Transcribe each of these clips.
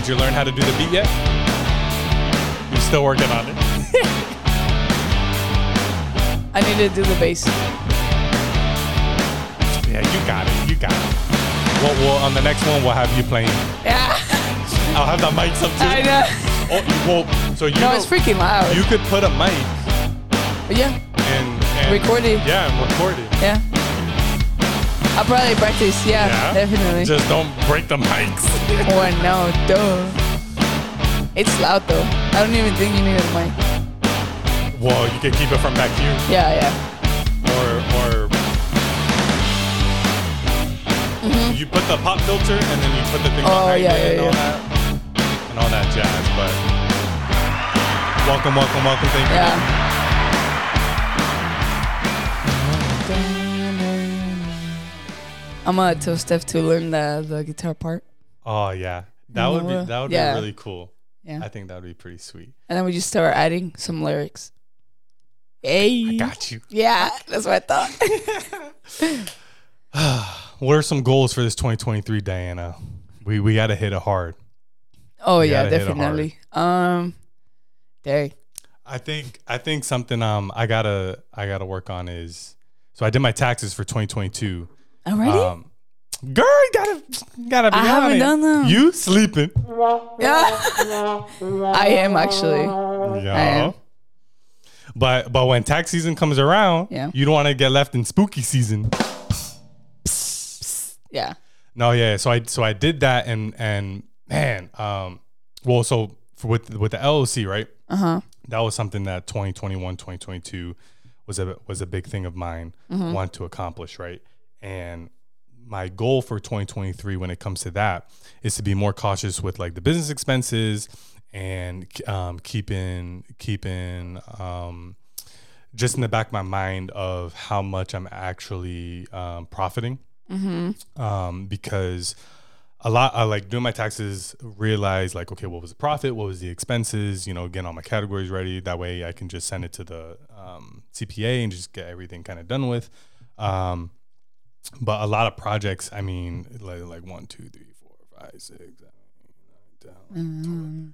you learn how to do the beat yet? You're still working on it. I need to do the bass. Yeah, you got it. You got it. Well, on the next one, we'll have you playing. Yeah. I'll have the mics up too. I know. Oh, well, so you No, know, it's freaking loud. you could put a mic Yeah. and Record it. Yeah, and record it. Yeah. I'll probably practice. Yeah, definitely. Just don't break the mics. Oh, no. Duh. It's loud, though. I don't even think you need a mic. Well, you can keep it from back here. Yeah. Or you put the pop filter and then you put the thing behind it and all that. And all that jazz. But welcome. Thank you. Yeah. I'm gonna tell Steph to learn the guitar part. Oh yeah, that would be really cool. Yeah, I think that would be pretty sweet. And then we just start adding some lyrics. Hey, I got you. Yeah, that's what I thought. What are some goals for this 2023, Diana? We got to hit it hard. Oh yeah, definitely. Dang. I think something I gotta work on is, so I did my taxes for 2022. Already? Girl, you gotta be I haven't done them. You sleeping? Yeah, I am actually. Yeah. I am. But when tax season comes around, you don't want to get left in spooky season. Yeah. No, yeah. So I did that and man, well, so with the LLC, right? That was something that 2021, 2022 was a big thing of mine, wanted to accomplish, right? And my goal for 2023 when it comes to that is to be more cautious with like the business expenses and keeping just in the back of my mind of how much I'm actually profiting. Because a lot, I like doing my taxes, realize like, okay, what was the profit? What was the expenses? Getting all my categories ready. That way I can just send it to the CPA and just get everything kind of done with. But a lot of projects, I mean, like 1, 2, 3, 4, 5, 6, 7, 8, 9, 10.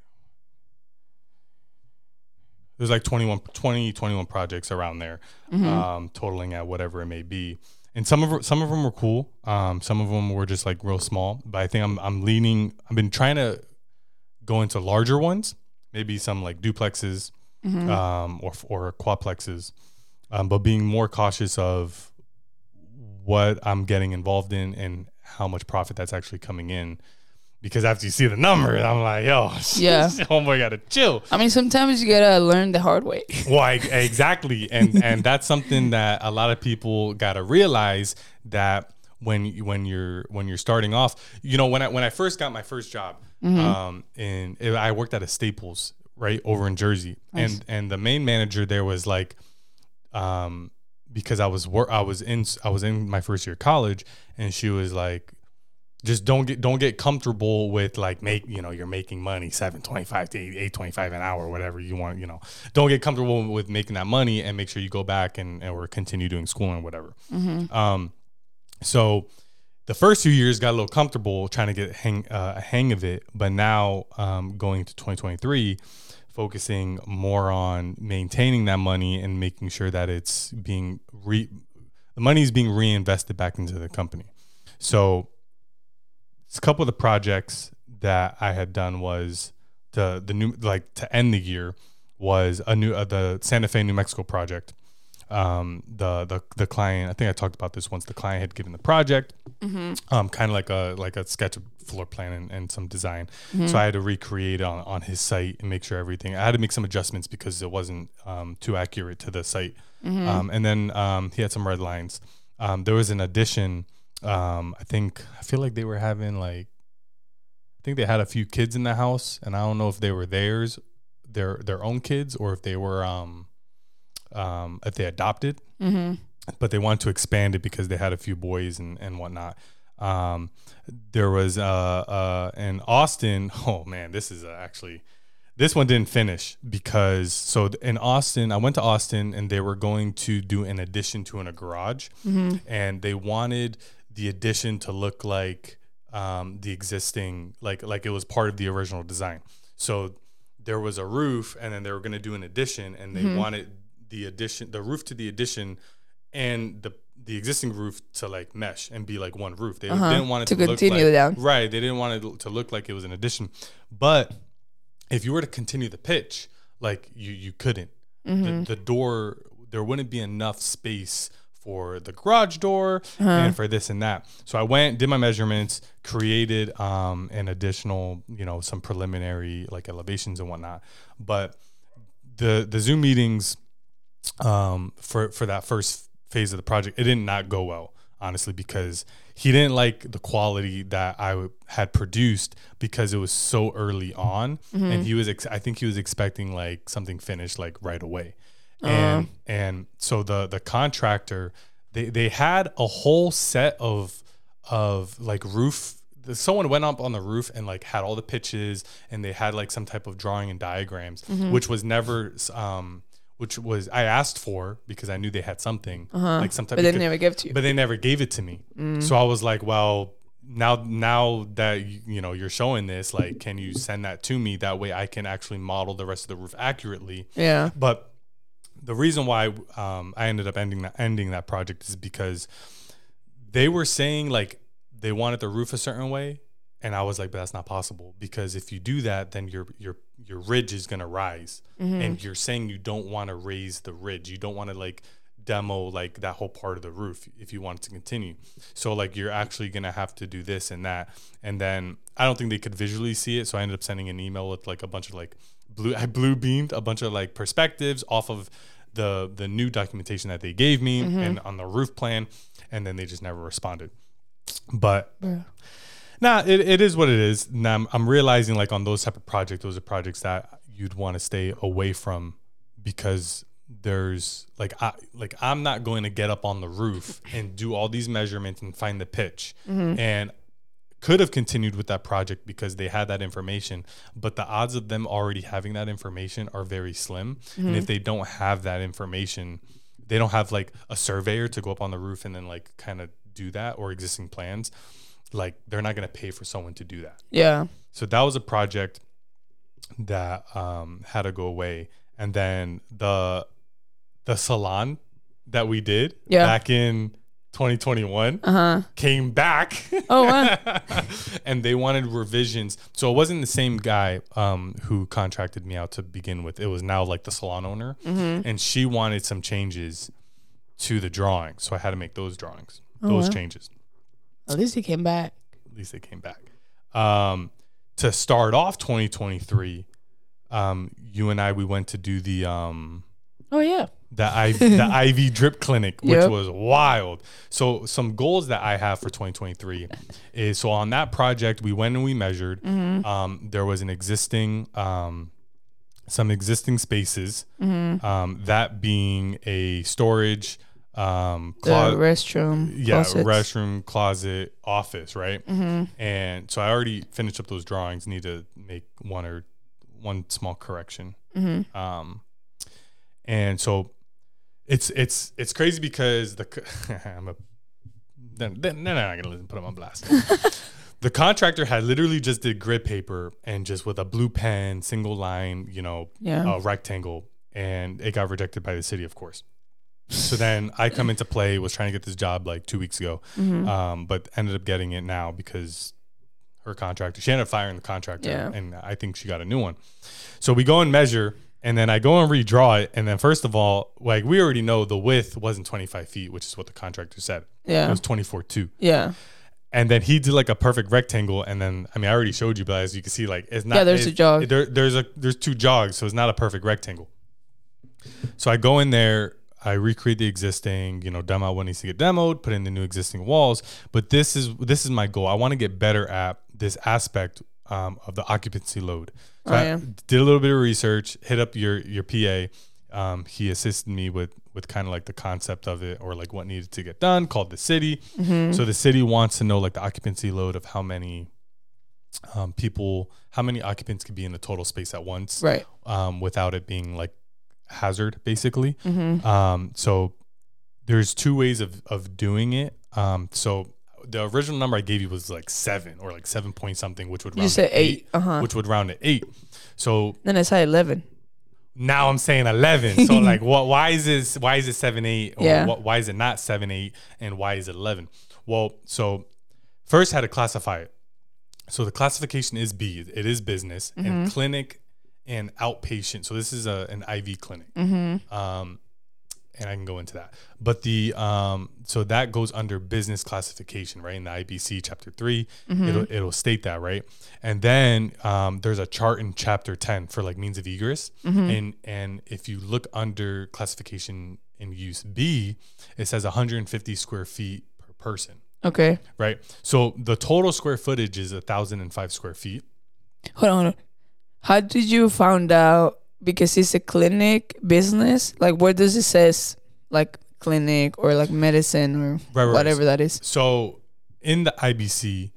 There's like 21 projects around there, totaling at whatever it may be. And some of them were cool. Some of them were just like real small. But I think I've been trying to go into larger ones, maybe some like duplexes, or quadplexes, but being more cautious of what I'm getting involved in and how much profit that's actually coming in. Because after you see the number, I'm like, yo, homeboy gotta chill. I mean, sometimes you gotta learn the hard way. Well, exactly, and that's something that a lot of people gotta realize, that when you're starting off, when I first got my first job, I worked at a Staples right over in Jersey, nice. and the main manager there was like, because I was in my first year of college, and she was like, just don't get comfortable with like you're making money $7.25 to $8.25 an hour, whatever you want. Don't get comfortable with making that money, and make sure you go back and or continue doing school and whatever. So the first few years got a little comfortable trying to get a hang of it, but now going to 2023, focusing more on maintaining that money and making sure that it's being the money is being reinvested back into the company. So a couple of the projects that I had done was the new, like to end the year, was the Santa Fe, New Mexico project. The client, I think I talked about this once. The client had given the project, kind of like a sketch of floor plan and some design. So I had to recreate on his site and make sure everything. I had to make some adjustments because it wasn't too accurate to the site. And then he had some red lines. There was an addition. I feel like they were having I think they had a few kids in the house, and I don't know if they were their own kids or if they were if they adopted, but they wanted to expand it because they had a few boys and whatnot. There was in Austin. Oh man, this one didn't finish because in Austin, I went to Austin and they were going to do an addition to a garage, and they wanted the addition to look like the existing, like it was part of the original design. So there was a roof, and then they were going to do an addition, and they wanted the roof to the addition and the existing roof to like mesh and be like one roof. They didn't want it to continue look like, down. right. They didn't want it to look like it was an addition. But if you were to continue the pitch, like you couldn't. The door, there wouldn't be enough space for the garage door and for this and that. So I went, did my measurements, created an additional, some preliminary like elevations and whatnot. But the Zoom meetings for that first phase of the project, it did not go well, honestly, because he didn't like the quality that I had produced because it was so early on, and he was I think he was expecting like something finished like right away. And so the contractor, they had a whole set of like roof. Someone went up on the roof and like had all the pitches, and they had like some type of drawing and diagrams, which was never which was I asked for because I knew they had something like some type. But they never gave it to you. But they never gave it to me. So I was like, well, now that you're showing this, like, can you send that to me? That way I can actually model the rest of the roof accurately. Yeah. But the reason why I ended up ending that project is because they were saying like they wanted the roof a certain way, and I was like, but that's not possible, because if you do that, then your ridge is gonna rise, and you're saying you don't want to raise the ridge, you don't want to like demo like that whole part of the roof if you want it to continue. So like you're actually gonna have to do this and that, and then I don't think they could visually see it, so I ended up sending an email with like a bunch of like I blue beamed a bunch of like perspectives off of the new documentation that they gave me and on the roof plan, and then they just never responded. But it is what it is. Now I'm realizing like on those type of projects, those are projects that you'd want to stay away from, because there's I'm not going to get up on the roof and do all these measurements and find the pitch, and could have continued with that project because they had that information, but the odds of them already having that information are very slim. And if they don't have that information, they don't have like a surveyor to go up on the roof and then like kind of do that, or existing plans, like they're not going to pay for someone to do that. Yeah. So that was a project that had to go away. And then the salon that we did back in 2021 came back. Oh, wow. And they wanted revisions. So it wasn't the same guy who contracted me out to begin with. It was now like the salon owner, and she wanted some changes to the drawing. So I had to make those drawings, changes. At least he came back. At least they came back. To start off 2023, you and I, we went to do the IV drip clinic, which was wild. So some goals that I have for 2023 is, so on that project, we went and we measured. There was an existing, some existing spaces, that being a storage, restroom, restroom, closet, office, right? And so I already finished up those drawings. Need to make one small correction. And so it's crazy because they're not gonna put them on blast. The contractor had literally just did grid paper and just with a blue pen, single line, rectangle, and it got rejected by the city, of course. So then I come into play, was trying to get this job like 2 weeks ago, but ended up getting it now because her contractor, she ended up firing the contractor, and I think she got a new one. So we go and measure, and then I go and redraw it. And then first of all, like we already know the width wasn't 25 feet, which is what the contractor said. Yeah. It was 24.2. Yeah. And then he did like a perfect rectangle. And then, I mean, I already showed you, but as you can see, like it's not. Yeah, there's a jog. There's two jogs, so it's not a perfect rectangle. So I go in there, I recreate the existing, demo what needs to get demoed, put in the new existing walls. But this is my goal. I want to get better at this aspect of the occupancy load. So I did a little bit of research, hit up your PA. He assisted me with kind of like the concept of it, or like what needed to get done, called the city. So the city wants to know like the occupancy load of how many how many occupants could be in the total space at once, right? Without it being like hazard, basically. So there's two ways of doing it. So the original number I gave you was like 7 or like 7 point something, which would round You said to 8. Uh-huh. which would round to 8. So Then I said 11. now I'm saying 11. So like, why is it 7-8? Or Yeah. why is it not 7-8? And why is it 11? Well, so first had to classify it. So the classification is B. It is business and clinic and outpatient. So this is an IV clinic. And I can go into that. But the so that goes under business classification, right? In the IBC chapter 3, it'll state that, right? And then there's a chart in chapter 10 for like means of egress. And if you look under classification and use B, it says 150 square feet per person. Okay. Right. So the total square footage is 1,005 square feet. Hold on. How did you find out? Because it's a clinic business. Like, where does it says like clinic or like medicine or whatever that is? So in the IBC,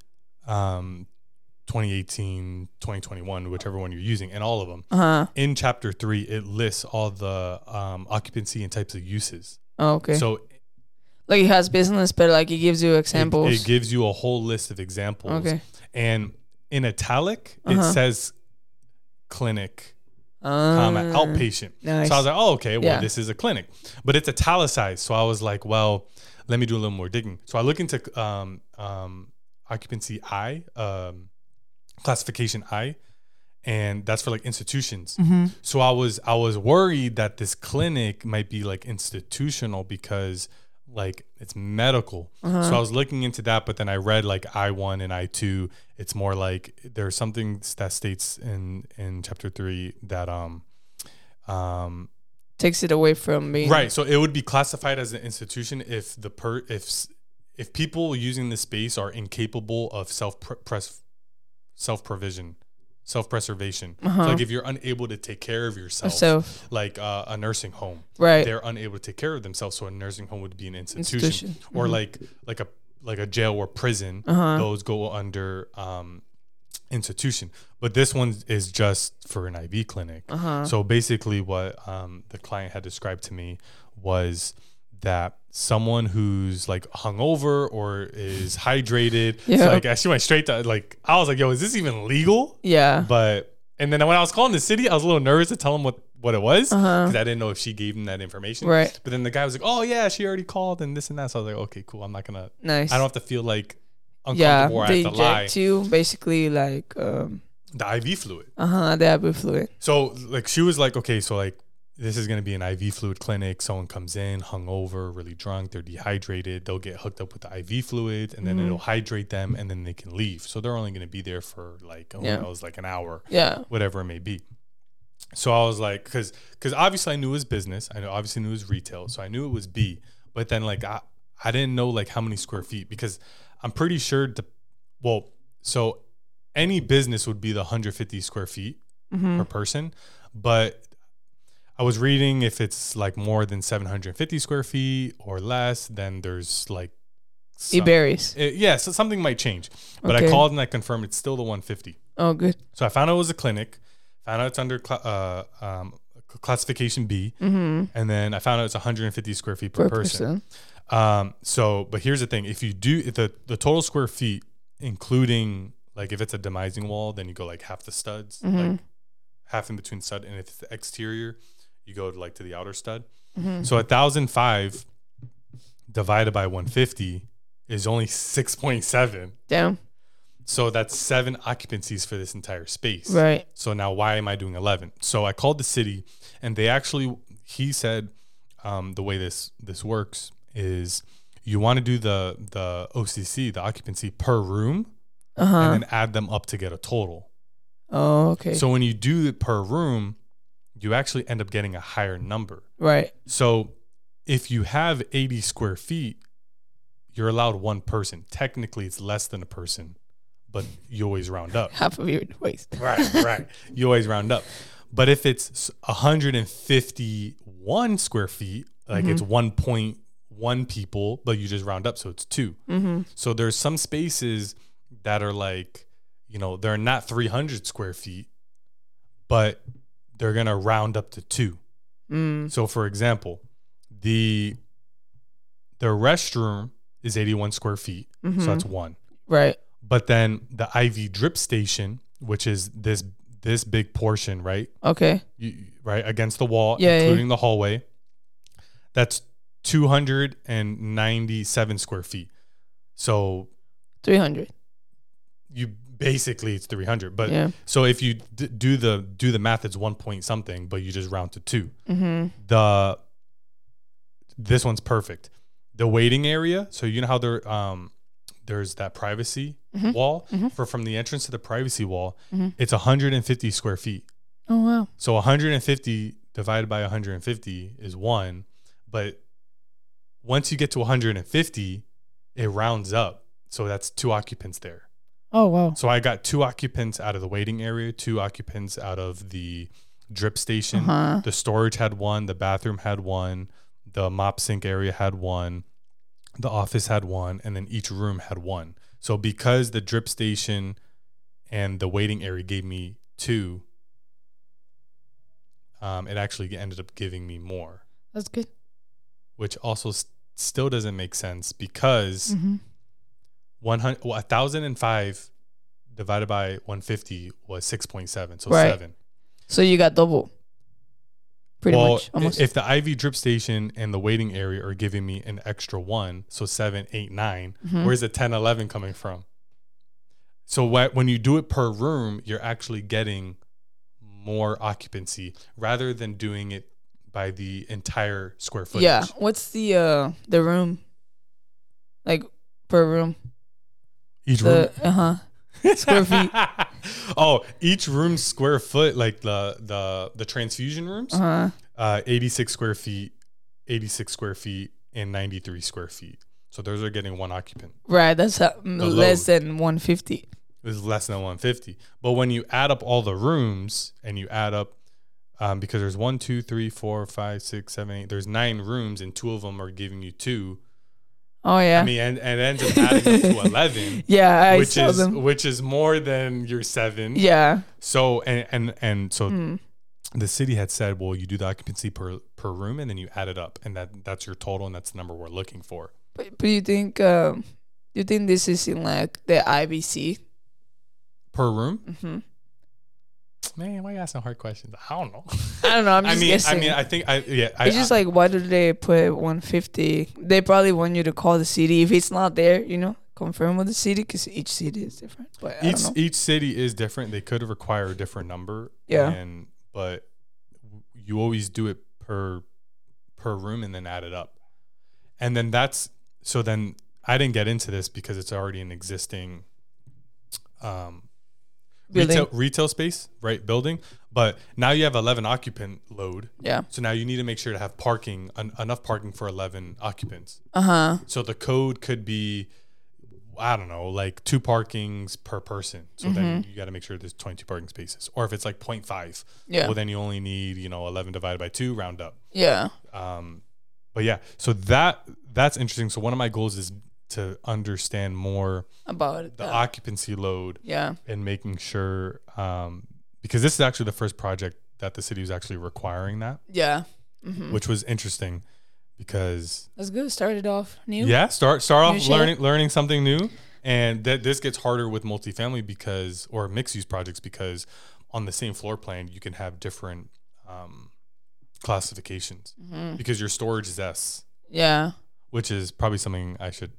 2018, 2021, whichever one you're using, and all of them, in chapter 3, it lists all the occupancy and types of uses. Oh, okay. So like it has business, but like it gives you examples. It gives you a whole list of examples. Okay. And in italic, it says clinic, outpatient. Nice. So I was like, oh, okay, well, Yeah. this is a clinic. But it's italicized. So I was like, well, let me do a little more digging. So I look into occupancy I, classification I, and that's for like institutions. So I was worried that this clinic might be like institutional because like it's medical. So I was looking into that, but then I read like I1 and I2. It's more like there's something that states in chapter 3 that takes it away from being right. So it would be classified as an institution if if people using the space are incapable of self-preservation. So like if you're unable to take care of yourself, like a nursing home, right? They're unable to take care of themselves. So a nursing home would be an institution. Or like a jail or prison. Those go under institution. But this one is just for an IV clinic. So basically what the client had described to me was that someone who's like hungover or is hydrated, so like she went straight to like, I was like, yo, is this even legal? Yeah. But and then when I was calling the city, I was a little nervous to tell him what it was because I didn't know if she gave him that information. Right. But then the guy was like, oh yeah, she already called and this and that. So I was like, okay, cool. I'm not gonna. Nice. I don't have to feel like uncomfortable or I they have to lie. inject you basically like The IV fluid. the IV fluid. So like she was like, okay, so like this is going to be an IV fluid clinic. Someone comes in, hungover, really drunk. They're dehydrated. They'll get hooked up with the IV fluid and then it'll hydrate them and then they can leave. So they're only going to be there for like, who knows, like an hour, whatever it may be. So I was like, because obviously I knew it was business. I obviously knew it was retail. So I knew it was B. But then like I didn't know like how many square feet because I'm pretty sure so any business would be the 150 square feet per person. But I was reading if it's like more than 750 square feet or less, then there's like It varies. So something might change. But I called and I confirmed it's still the 150. Oh, good. So I found out it was a clinic. Found out it's under classification B. And then I found out it's 150 square feet per person. But here's the thing. If you do the total square feet, including like if it's a demising wall, then you go like half the studs, like half in between stud. And if it's the exterior, you go to like to the outer stud. So 1,005 divided by 150 is only 6.7. Damn. So that's 7 occupancies for this entire space. Right. So now why am I doing 11? So I called the city and he said the way this works is you want to do the OCC, the occupancy per room, and then add them up to get a total. Oh, okay. So when you do it per room, you actually end up getting a higher number. Right. So if you have 80 square feet, you're allowed one person. Technically, it's less than a person, but you always round up. Half of your waist. Right. You always round up. But if it's 151 square feet, like it's 1.1 people, but you just round up, so it's 2. So there's some spaces that are like, they're not 300 square feet, but they're going to round up to 2. So for example, the restroom is 81 square feet. So that's one. Right. But then the IV drip station, which is this big portion, right? Okay. Right against the wall, Yeah, including the hallway. That's 297 square feet. So 300. You basically it's 300. But Yeah. so if you do the math, it's 1 point something, but you just round to 2. This one's perfect. The waiting area. So you know how there's that privacy wall from the entrance to the privacy wall. It's 150 square feet. Oh wow. So 150 divided by 150 is 1, but once you get to 150, it rounds up. So that's 2 occupants there. Oh wow. So I got 2 occupants out of the waiting area, 2 occupants out of the drip station. The storage had 1, the bathroom had 1, the mop sink area had 1, the office had 1, and then each room had 1. So because the drip station and the waiting area gave me 2, it actually ended up giving me more. That's good. Which also still doesn't make sense because 1,005 divided by 150 was 6.7, so 7. So you got double. Pretty much, almost. If the IV drip station and the waiting area are giving me an extra 1, so 7, 8, 9, where's the 10, 11 coming from? So when you do it per room, you're actually getting more occupancy rather than doing it by the entire square footage. Yeah. What's the room? Like per room? Each room? Square feet. Oh, each room's square foot, like the transfusion rooms, 86 square feet, 86 square feet, and 93 square feet. So those are getting 1 occupant. Right. That's less than 150. It's less than 150. But when you add up all the rooms and you add up, because there's 1, 2, 3, 4, 5, 6, 7, 8, there's 9 rooms and 2 of them are giving you 2. Oh yeah. I mean, and it ends up adding up to 11. Yeah, which is more than your 7. Yeah. So and so the city had said, well, you do the occupancy per room and then you add it up, and that's your total, and that's the number we're looking for. But you think this is in like the IBC per room? Man, why are you asking hard questions? I don't know. I'm just guessing. I think it's just like, why do they put 150? They probably want you to call the city if it's not there. Confirm with the city, because each city is different. But each city is different. They could require a different number. Yeah. But you always do it per room and then add it up, and then then I didn't get into this because it's already an existing retail space, right? Building. But now you have 11 occupant load. Yeah. So now you need to make sure to have parking, enough parking for 11 occupants. So the code could be, I don't know, like 2 parkings per person. So then you got to make sure there's 22 parking spaces. Or if it's like 0.5, well, then you only need, 11 divided by 2, round up. Yeah. But yeah, so that's interesting. So one of my goals is to understand more about the occupancy load, yeah, and making sure, because this is actually the first project that the city was actually requiring that, yeah, which was interesting because that's good. Started off new, yeah. Start off learning something new, and this gets harder with multifamily or mixed use projects, because on the same floor plan you can have different classifications because your storage is S, yeah, which is probably something I should.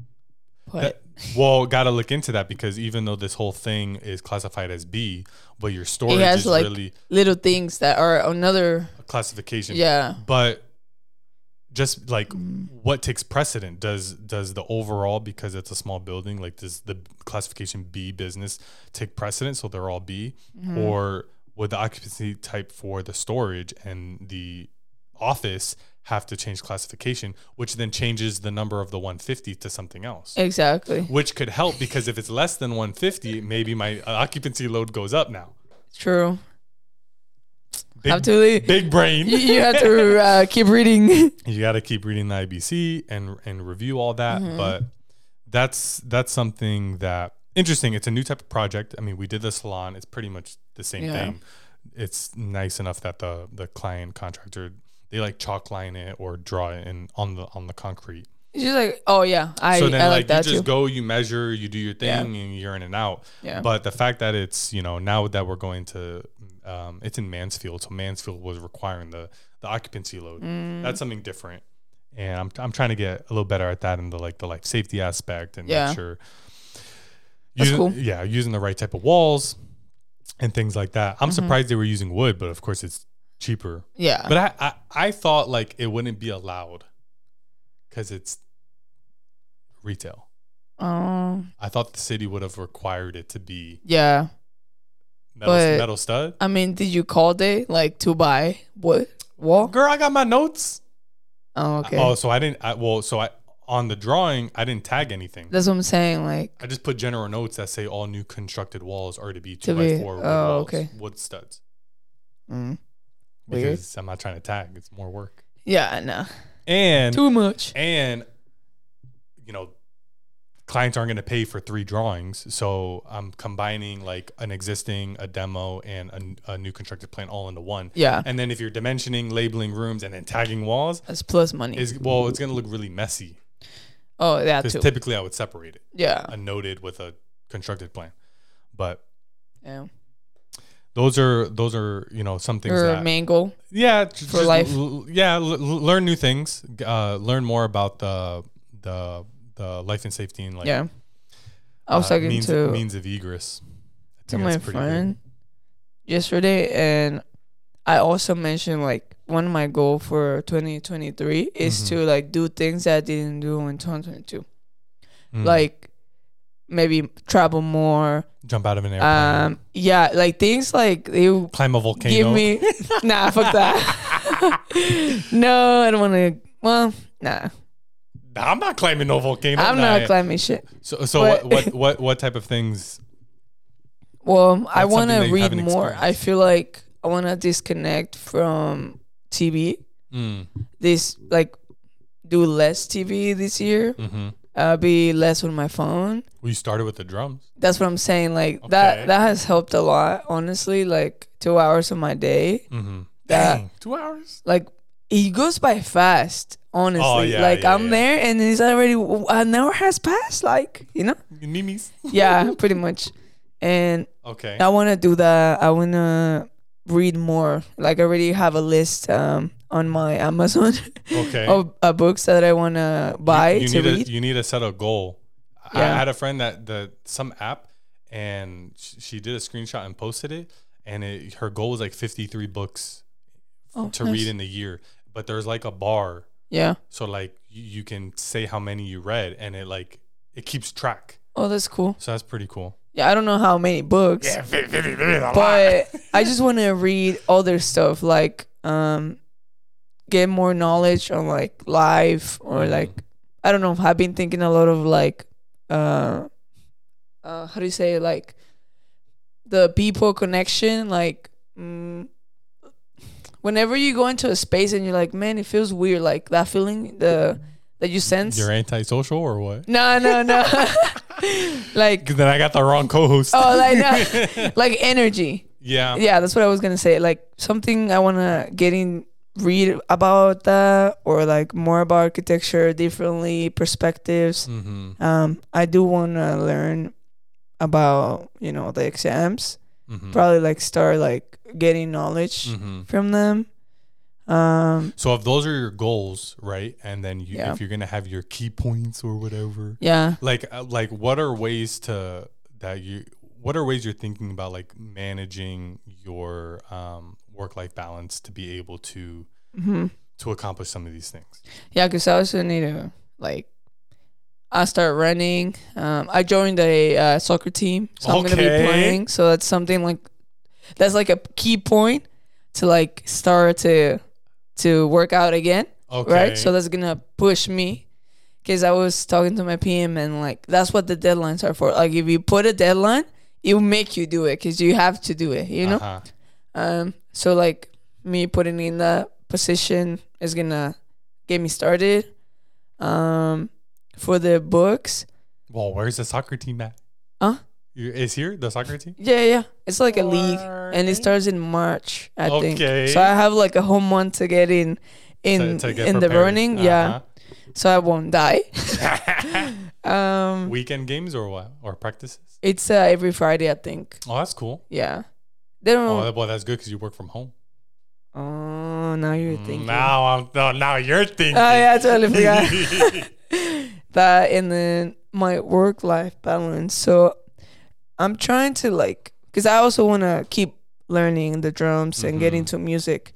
Well, got to look into that, because even though this whole thing is classified as B, but your storage has is like really little things that are another classification. Yeah. But just like what takes precedent? Does the overall, because it's a small building, like does the classification B business take precedent, so they're all B? Or would the occupancy type for the storage and the office have to change classification, which then changes the number of the 150 to something else? Exactly. Which could help, because if it's less than 150, maybe my occupancy load goes up now. True. Big brain. You have to keep reading. You got to keep reading the IBC and review all that. But that's something that interesting. It's a new type of project. I mean, we did the salon. It's pretty much the same thing. It's nice enough that the client contractor, they like chalk line it or draw it on the concrete. It's just like, oh yeah, so then I like that you just too. go, you measure, you do your thing, and you're in and out. Yeah. But the fact that it's, you know, now that we're going to, it's in Mansfield, so Mansfield was requiring the occupancy load. That's something different, and I'm trying to get a little better at that in the life safety aspect and make sure. That's cool. Yeah, using the right type of walls and things like that. I'm surprised they were using wood, but of course it's cheaper. Yeah. But I thought like it wouldn't be allowed because it's retail. I thought the city would have required it to be metal stud. I mean, did you call they like to buy wood wall? Girl, I got my notes. Oh, okay. So I didn't. On the drawing, I didn't tag anything. That's what I'm saying. Like, I just put general notes that say all new constructed walls are to be 2x4 wood walls, wood studs. Because I'm not trying to tag; it's more work. Yeah, I know. And too much. And you know, clients aren't going to pay for 3 drawings, so I'm combining like an existing, a demo, and a new constructed plan all into one. Yeah. And then if you're dimensioning, labeling rooms, and then tagging walls, that's plus money. It's going to look really messy. Oh, that too. Because typically I would separate it. Yeah. A noted with a constructed plan, but yeah. Those are you know some things that main goal. Yeah, for life. Learn new things. Learn more about the life and safety and like I was talking means of egress. To my friend yesterday, and I also mentioned like one of my goals for 2023 is to like do things that I didn't do in 2022, like maybe travel more, jump out of an airplane. Like things like you climb a volcano. Give me nah, fuck that. No, I don't want to. Well, nah. I'm not climbing no volcano. I'm not climbing shit. So what type of things? Well, I want to read more. I feel like I want to disconnect from TV. This like do less TV this year. Be less with my phone. Well, you started with the drums. That's what I'm saying. Like that has helped a lot. Honestly, like 2 hours of my day. Dang, 2 hours. Like it goes by fast. Honestly, I'm there and it's already an hour has passed. Like, you know, Mimis. Yeah, pretty much. And I want to do that. I want to read more. Like, I already have a list on my Amazon of books that I want to buy to read. You need to set a goal. I had a friend that some app, and she did a screenshot and posted it, and her goal was like 53 books to read in the year. But there's like a bar. Yeah. So like you can say how many you read, and it keeps track. Oh, that's cool. So that's pretty cool. Yeah, I don't know how many books. Yeah, but I just want to read other stuff, like get more knowledge on like life or like I don't know. I've been thinking a lot of like how do you say, like the people connection, like whenever you go into a space and you're like, man, it feels weird, like that feeling that you sense. You're antisocial or what? No. Like then I got the wrong co-host. Oh, like no. Like energy. Yeah, that's what I was gonna say. Like something I wanna read about that, or like more about architecture, differently perspectives. I do wanna learn about the exams. Probably like start like getting knowledge from them. So if those are your goals, right, and then if you're gonna have your key points or whatever, like what are ways you're thinking about like managing your work-life balance to be able to accomplish some of these things? Yeah, because I also need to I start running. I joined a soccer team, so I'm gonna be playing. So that's something that's like a key point to like start to work out again. Right? So that's gonna push me. Because I was talking to my PM and like that's what the deadlines are for. Like if you put a deadline, it will make you do it because you have to do it, you know? So like me putting in that position is gonna get me started. For the books. Well, where's the soccer team at? Is here the soccer team? Yeah. It's like a league, and it starts in March, I think. So I have like a whole month to get in the running. Yeah. so I won't die. Weekend games or what? Or practices? It's every Friday, I think. Oh, that's cool. Yeah. They don't. Oh, well, that's good because you work from home. Oh, now you're thinking. Now you're thinking. Oh yeah, I totally forgot that. And then my work-life balance. So I'm trying to like, because I also want to keep learning the drums and get into music.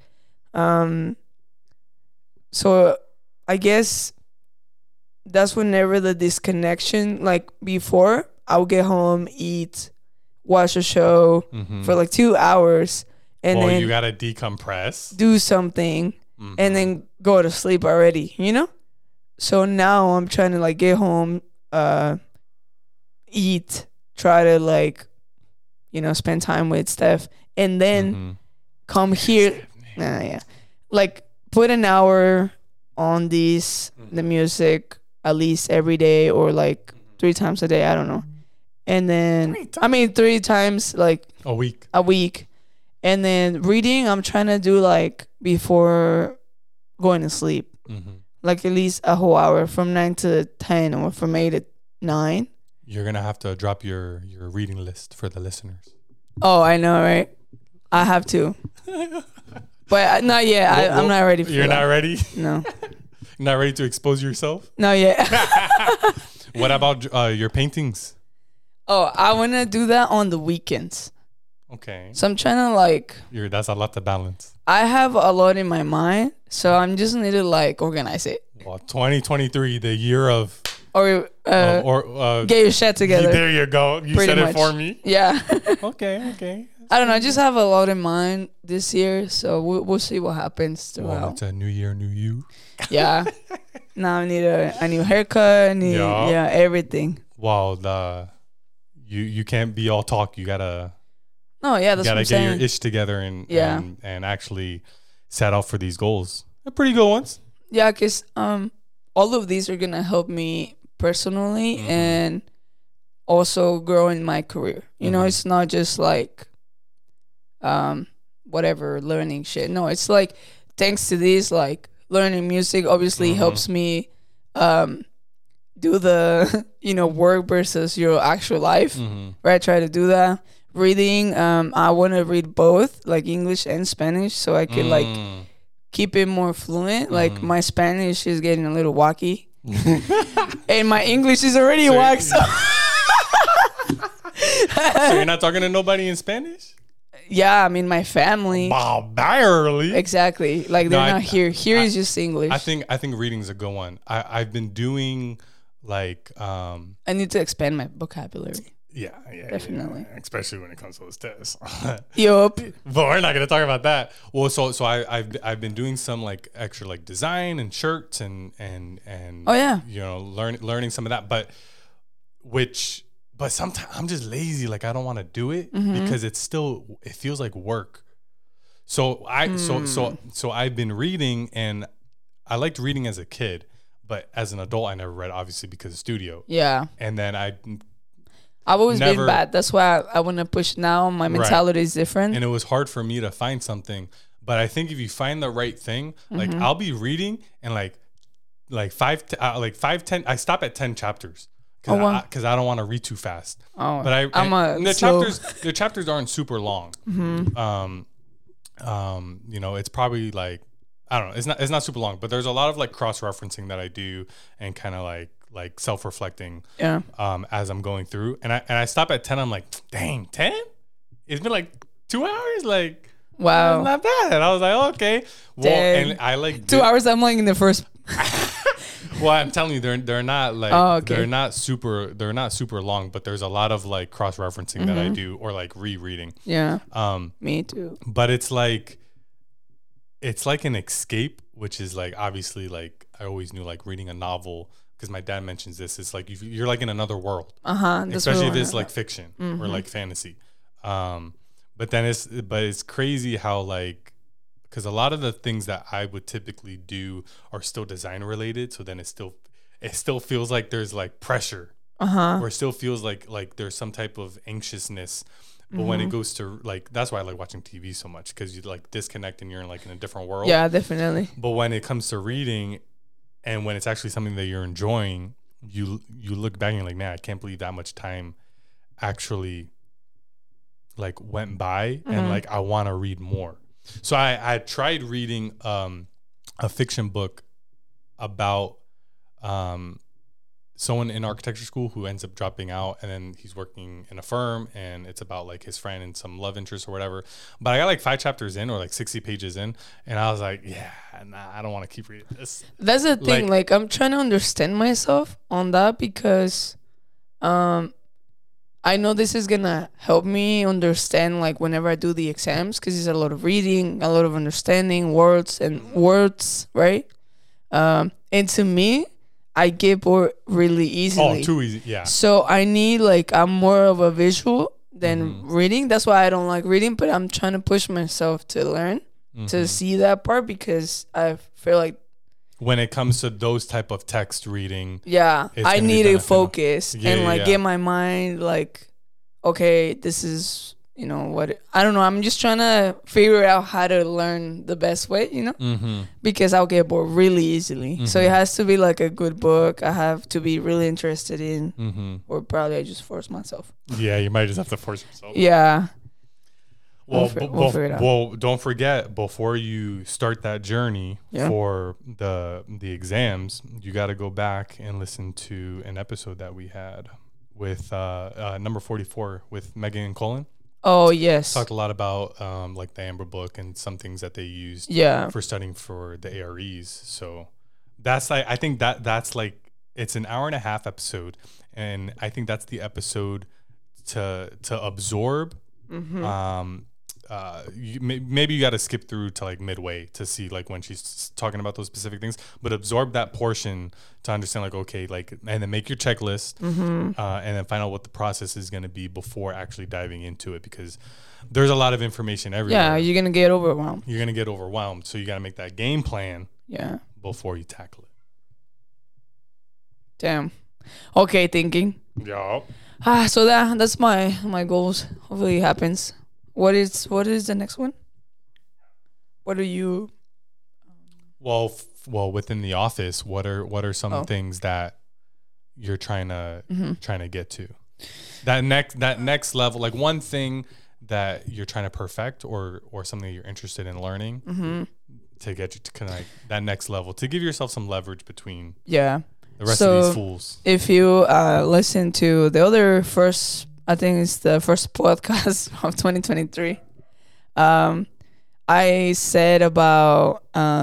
So I guess that's whenever the disconnection, like before, I'll get home, eat, watch a show for like 2 hours, and then you gotta decompress, do something, and then go to sleep already, you know? So now I'm trying to like get home, eat, try to like, you know, spend time with Steph, and then come here. Like put an hour on the music at least every day, or like 3 times a day. I don't know. And then 3 times like a week. And then reading, I'm trying to do like before going to sleep, like at least a whole hour from 9 to 10 or from 8 to 9. You're gonna have to drop your reading list for the listeners. Oh, I know, right? I have to, but not yet. I'm not ready for that. You're not ready? No. Not ready to expose yourself? Not yet. What about your paintings? Oh, I want to do that on the weekends. Okay. So I'm trying to like... That's a lot to balance. I have a lot in my mind, so I'm just need to like organize it. Well, 2023, the year of... Or get your shit together. There you go. You said it for me. Yeah. Okay. I don't know. I just have a lot in mind this year, so we'll see what happens throughout. Well, it's a new year, new you. Yeah. Now I need a new haircut. I need everything. Wow, you can't be all talk. You gotta. No, yeah, that's what I'm saying. You gotta get your ish together and actually set out for these goals. They're pretty good ones. Yeah, because all of these are gonna help me personally and also grow in my career. You know, it's not just like whatever learning shit. No, it's like thanks to these, like learning music obviously helps me do the work versus your actual life. Right, try to do that. Reading, I want to read both, like English and Spanish, so I could like keep it more fluent. Like my Spanish is getting a little wacky, and my English is already wack. So you're not talking to nobody in Spanish? Yeah, I mean my family. Wow, barely. Exactly. Like they're not here. Here is just English. I think reading is a good one. I've been doing like I need to expand my vocabulary. Yeah, definitely. Yeah. Especially when it comes to those tests. Yup. But we're not gonna talk about that. Well, so I've been doing some like extra like design and shirts and oh yeah, learning some of that. But sometimes I'm just lazy. Like I don't want to do it because it feels like work. So so I've been reading, and I liked reading as a kid, but as an adult I never read, obviously because of studio. Yeah. And then I've always been bad. That's why I want to push now. My mentality is different. And it was hard for me to find something. But I think if you find the right thing, like I'll be reading and like 5-10. I stop at 10 chapters because I don't want to read too fast. Oh, but the chapters aren't super long. It's probably like, I don't know. It's not super long, but there's a lot of like cross referencing that I do and kind of like self-reflecting as I'm going through, and I stop at 10. I'm like, dang, 10? It's been like 2 hours. Like, wow, not bad. And I was like, okay, well, and I like 2 hours. I'm like in the first. Well, I'm telling you, they're not like they're not super long, but there's a lot of like cross referencing that I do, or like rereading. Yeah. Me too. But it's like an escape, which is like obviously like I always knew like reading a novel. Because my dad mentions this, it's like you're like in another world, especially if it's like fiction or like fantasy. But it's crazy how like, because a lot of the things that I would typically do are still design related. So then it still feels like there's like pressure, or it still feels like there's some type of anxiousness. But when it goes to like, that's why I like watching TV so much, because you like disconnect and you're in like in a different world. Yeah, definitely. But when it comes to reading, And when it's actually something that you're enjoying, you look back and you're like, man, I can't believe that much time actually like went by, and like I want to read more. So I tried reading a fiction book about someone in architecture school who ends up dropping out, and then he's working in a firm, and it's about like his friend and some love interest or whatever. But I got like 5 chapters in, or like 60 pages in, and I was like, yeah, nah, I don't want to keep reading this. That's the thing. Like I'm trying to understand myself on that, because I know this is gonna help me understand like whenever I do the exams, because it's a lot of reading, a lot of understanding words, right? And to me, I get bored really easily. Oh, too easy, yeah. So I need I'm more of a visual than reading. That's why I don't like reading, but I'm trying to push myself to learn to see that part, because I feel like when it comes to those type of text reading, I need to focus and get my mind okay, this is what I don't know. I'm just trying to figure out how to learn the best way, because I'll get bored really easily. So it has to be like a good book. I have to be really interested in, or probably I just force myself. Yeah, you might just have to force yourself. Yeah. Well, we'll figure it out. Well, don't forget, before you start that journey for the exams, you got to go back and listen to an episode that we had with number 44 with Megan and Colin. Oh, yes. Talked a lot about like the Amber Book and some things that they used for studying for the AREs. So that's I think that's like, it's an hour and a half episode, and I think that's the episode to absorb. Maybe you got to skip through to like midway to see like when she's talking about those specific things, but absorb that portion to understand like, okay, like, and then make your checklist, and then find out what the process is going to be before actually diving into it, because there's a lot of information everywhere. Yeah, you're going to get overwhelmed. So you got to make that game plan before you tackle it. Damn. Okay, thinking. Yeah. So that's my goals. Hopefully it happens. What is the next one? What are you? Well, within the office, what are some things that you're trying to get to? That next level, like one thing that you're trying to perfect, or something that you're interested in learning to get you to kind of like that next level, to give yourself some leverage between the rest of these fools. If you listen to the other first, I think it's the first podcast of 2023. I said about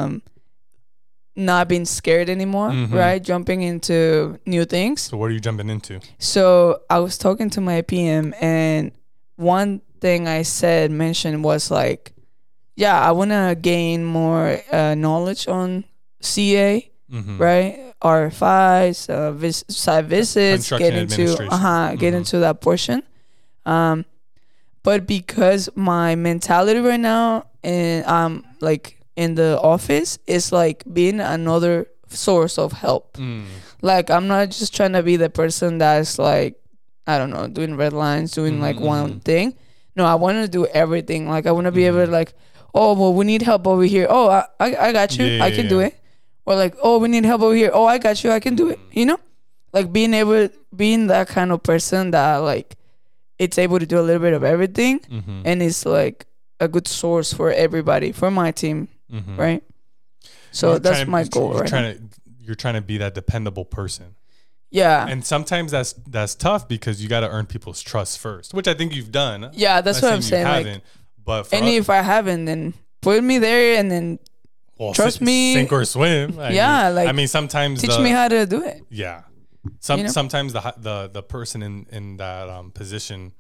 not being scared anymore, right? Jumping into new things. So what are you jumping into? So I was talking to my PM, and one thing I mentioned was like, I want to gain more knowledge on CA, right? RFIs, site visits, get into that portion. But because my mentality right now, and I'm like in the office, is like being another source of help. Like I'm not just trying to be the person that's like, I don't know, doing red lines, doing like one thing. No, I want to do everything. Like I want to be able to like, oh, well, we need help over here. Oh, I got you. I can do it. Or like, oh, we need help over here. Oh, I got you. I can do it. Like being that kind of person that like it's able to do a little bit of everything, and it's like a good source for everybody, for my team, right? So that's my goal. You're trying to be that dependable person. Yeah. And sometimes that's tough, because you got to earn people's trust first, which I think you've done. Yeah, that's what I'm saying. Like, but if I haven't, then put me there, and then trust me, sink or swim. I mean, sometimes teach me how to do it. Yeah. Sometimes the person in that position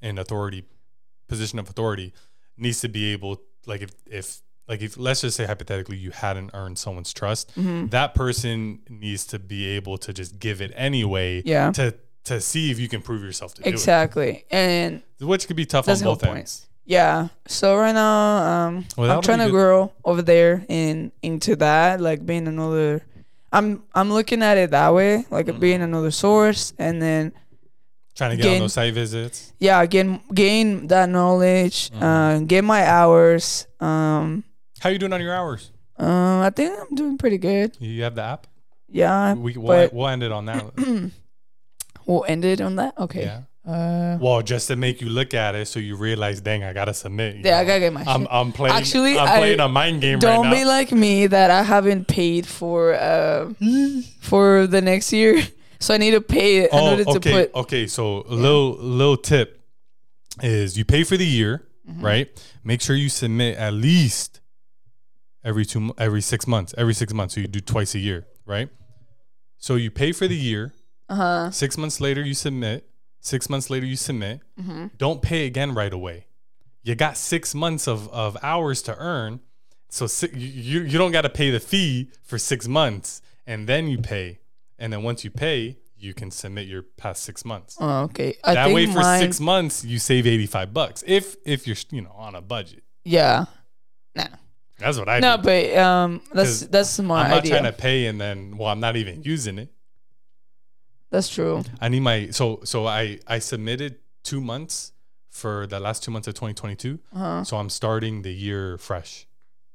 of authority needs to be able, like if let's just say hypothetically you hadn't earned someone's trust, that person needs to be able to just give it anyway. Yeah. To see if you can prove yourself to do it. Exactly. And which could be tough on both ends. Yeah. So right now, I'm trying to grow over there into that, like being another. I'm looking at it that way, like being another source, and then trying to get on those site visits. Yeah, gain that knowledge, get my hours. How you doing on your hours? I think I'm doing pretty good. You have the app? Yeah. We'll end it on that. We'll end it on that. Okay. Yeah. Well, just to make you look at it, so you realize, dang, I gotta submit. Yeah, I gotta get my shit. I'm playing. Actually, I'm playing a mind game right now. Don't be like me that I haven't paid for the next year, so I need to pay it in order to put. Okay, so a little tip is you pay for the year, right? Make sure you submit at least every 6 months. Every 6 months, so you do twice a year, right? So you pay for the year. 6 months later, you submit. 6 months later, you submit. Don't pay again right away. You got 6 months of hours to earn. So you don't got to pay the fee for 6 months, and then you pay. And then once you pay, you can submit your past 6 months. Oh, okay. That way, for 6 months, you save $85 if you're on a budget. Yeah. Nah. That's what I do. No, but that's my idea. I'm not trying to pay and then I'm not even using it. That's true. I need my so I submitted 2 months for the last 2 months of 2022. So I'm starting the year fresh.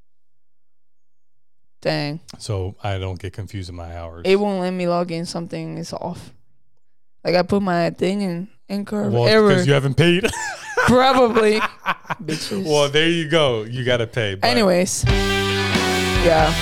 Dang. So I don't get confused in my hours. It won't let me log in. Something is off. Like I put my thing in error. Because you haven't paid. Probably. Bitches. Well, there you go. You gotta pay. But anyways. Yeah.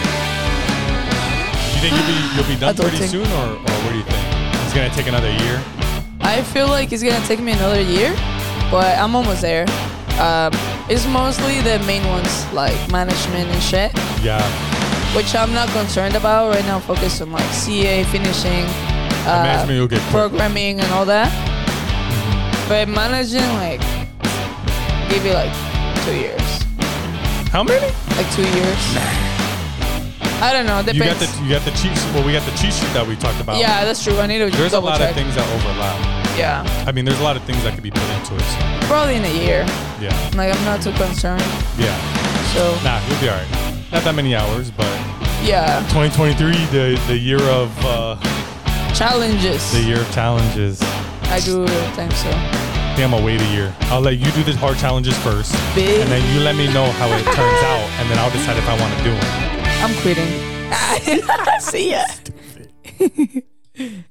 You think you'll be done pretty soon, or what do you think? It's gonna take another year? I feel like it's gonna take me another year, but I'm almost there. It's mostly the main ones like management and shit. Yeah. Which I'm not concerned about right now. Focus on like CA finishing, management you'll get programming and all that. But managing, like, give it like 2 years. How many? Like 2 years. I don't know. Depends. You got the cheat sheet. Well, we got the cheat sheet that we talked about. Yeah, that's true. I need to There's a lot check. of things that overlap. Yeah. I mean, there's a lot of things that could be put into it. So. Probably in a year. Yeah. Like, I'm not too concerned. Yeah. So. Nah, you'll be all right. Not that many hours, but. Yeah. 2023, the year of. Challenges. The year of challenges. I do think so. I think I'm gonna wait a year. I'll let you do the hard challenges first. Big. And then you let me know how it turns out, and then I'll decide if I want to do it. I'm quitting. See ya.